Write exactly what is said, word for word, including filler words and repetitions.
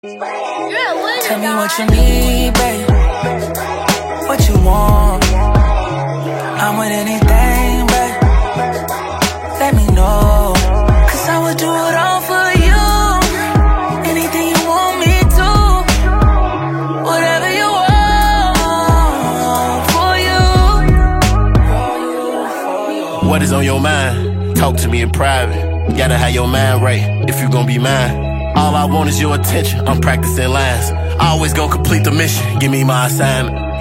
Tell me what you need, babe. What you want. I'm with anything, babe. Let me know. Cause I would do it all for you. Anything you want me to. Whatever you want for you. What is on your mind? Talk to me in private. Gotta have your mind right if you gon' be mine. All I want is your attention. I'm practicing lines. I always gon' complete the mission. Give me my assignment.